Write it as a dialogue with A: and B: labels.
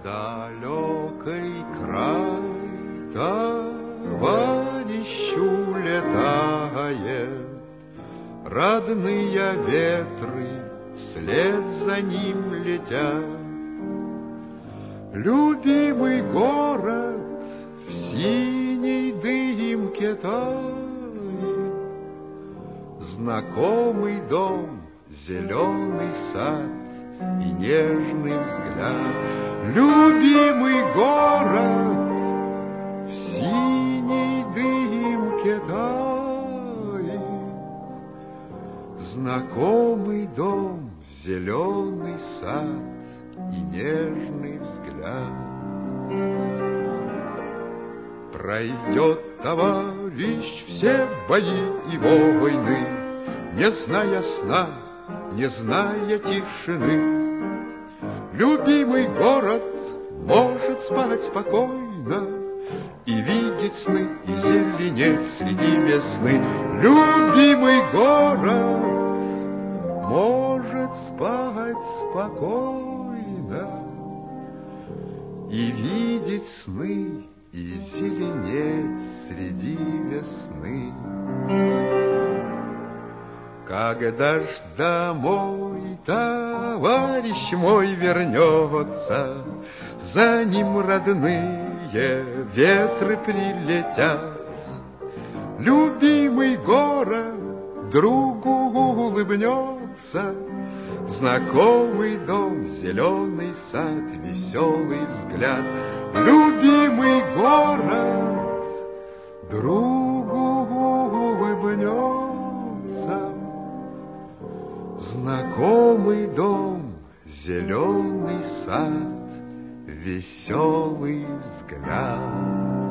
A: далекий край товарищу летает, родные ветры вслед за ним летят. Любимый город в синей дымке тает, знакомый дом, зеленый сад и нежный взгляд. Любимый город в синей дымке тает, знакомый дом, зеленый сад и нежный взгляд. Пройдет товарищ все бои и войны, не зная сна, не зная тишины. Любимый город может спать спокойно и видеть сны, и зеленеть среди весны. Любимый город может спать спокойно и видеть сны, и зеленеть среди весны. Когда ж домой товарищ мой вернется, за ним родные ветры прилетят. Любимый город другу улыбнется, знакомый дом, зеленый сад, веселый взгляд. Любимый город другу улыбнется, знакомый дом, зеленый сад, веселый взгляд.